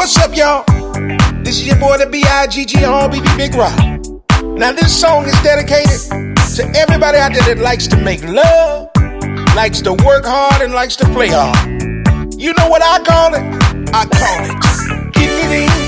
what's up, y'all? This is your boy, the B.I.G.G. R.B.B. Big Rock. Now, this song is dedicated to everybody out there that likes to make love, likes to work hard, and likes to play hard. You know what I call it? I call it getting it in.